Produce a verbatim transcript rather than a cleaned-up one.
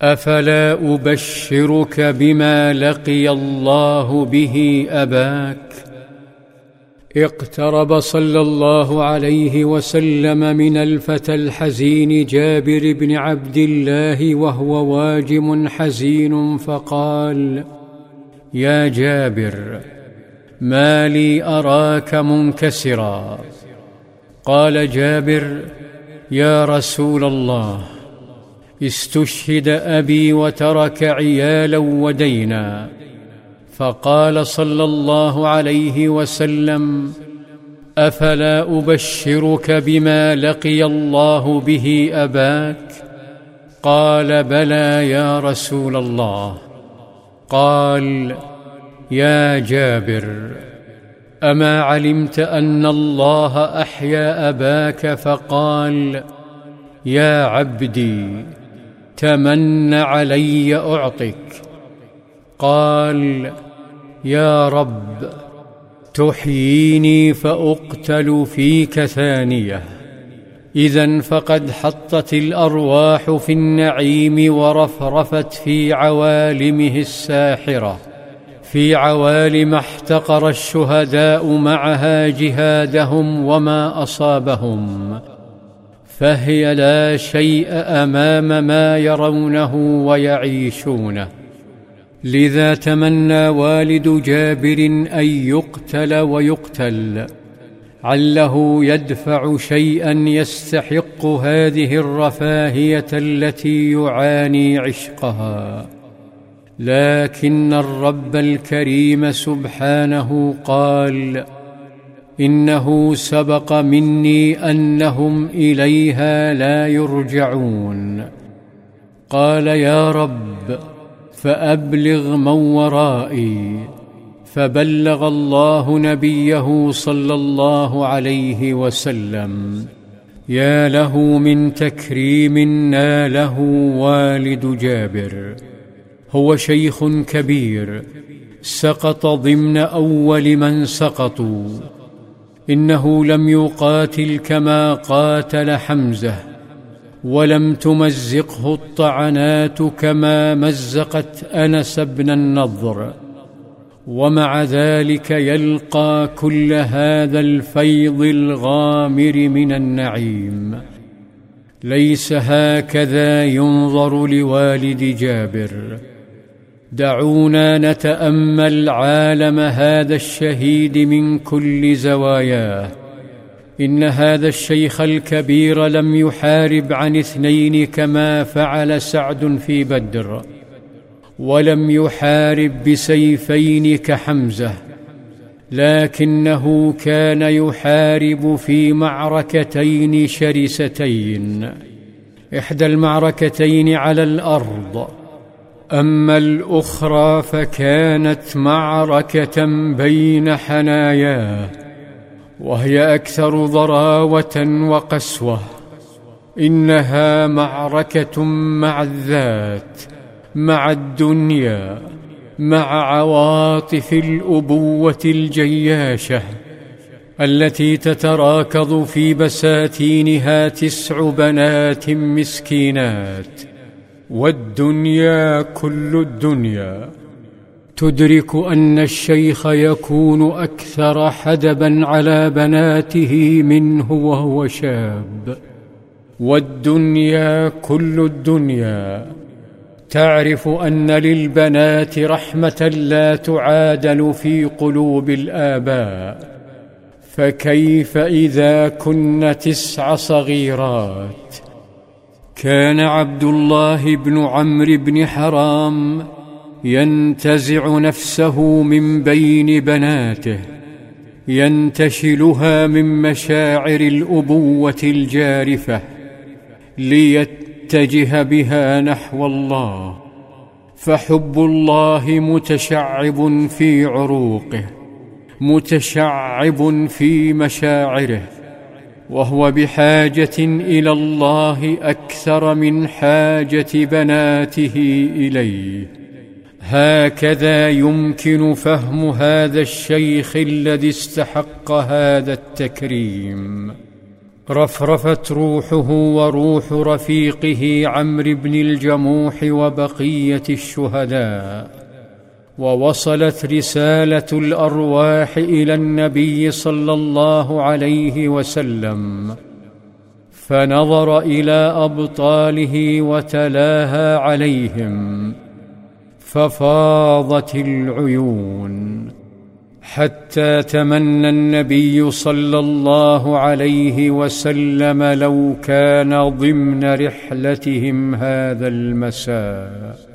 أفلا أبشرك بما لقي الله به أباك؟ اقترب صلى الله عليه وسلم من الفتى الحزين جابر بن عبد الله وهو واجم حزين فقال: يا جابر، ما لي أراك منكسرا؟ قال جابر: يا رسول الله، استشهد أبي وترك عيالا ودينا. فقال صلى الله عليه وسلم: أفلا أبشرك بما لقي الله به أباك؟ قال: بلى يا رسول الله. قال: يا جابر، أما علمت أن الله أحيا أباك؟ فقال: يا عبدي، تمن علي أعطك. قال: يا رب، تحييني فأقتل فيك ثانية. إذن فقد حطت الأرواح في النعيم ورفرفت في عوالمه الساحرة، في عوالم احتقر الشهداء معها جهادهم وما أصابهم، فهي لا شيء أمام ما يرونه ويعيشونه. لذا تمنى والد جابر أن يقتل ويقتل، عله يدفع شيئا يستحق هذه الرفاهية التي يعاني عشقها. لكن الرب الكريم سبحانه قال: إنه سبق مني أنهم إليها لا يرجعون. قال: يا رب، فأبلغ من ورائي. فبلغ الله نبيه صلى الله عليه وسلم. يا له من تكريم ناله والد جابر. هو شيخ كبير سقط ضمن أول من سقطوا. إنه لم يقاتل كما قاتل حمزة، ولم تمزقه الطعنات كما مزقت أنس بن النضر، ومع ذلك يلقى كل هذا الفيض الغامر من النعيم. ليس هكذا ينظر لوالد جابر. دعونا نتأمل عالم هذا الشهيد من كل زواياه. إن هذا الشيخ الكبير لم يحارب عن اثنين كما فعل سعد في بدر، ولم يحارب بسيفين كحمزة، لكنه كان يحارب في معركتين شرستين. إحدى المعركتين على الأرض، أما الأخرى فكانت معركة بين حناياه، وهي أكثر ضراوة وقسوة. إنها معركة مع الذات، مع الدنيا، مع عواطف الأبوة الجياشة التي تتراكض في بساتينها تسع بنات مسكينات، والدنيا كل الدنيا. تدرك أن الشيخ يكون أكثر حدبا على بناته منه وهو شاب، والدنيا كل الدنيا. تعرف أن للبنات رحمة لا تعادل في قلوب الآباء، فكيف إذا كن تسع صغيرات؟ كان عبد الله بن عمرو بن حرام ينتزع نفسه من بين بناته، ينتشلها من مشاعر الأبوة الجارفة ليتجه بها نحو الله، فحب الله متشعب في عروقه، متشعب في مشاعره، وهو بحاجة إلى الله أكثر من حاجة بناته إليه. هكذا يمكن فهم هذا الشيخ الذي استحق هذا التكريم. رفرفت روحه وروح رفيقه عمرو بن الجموح وبقية الشهداء، ووصلت رسالة الأرواح إلى النبي صلى الله عليه وسلم، فنظر إلى أبطاله وتلاها عليهم، ففاضت العيون، حتى تمنى النبي صلى الله عليه وسلم لو كان ضمن رحلتهم هذا المساء.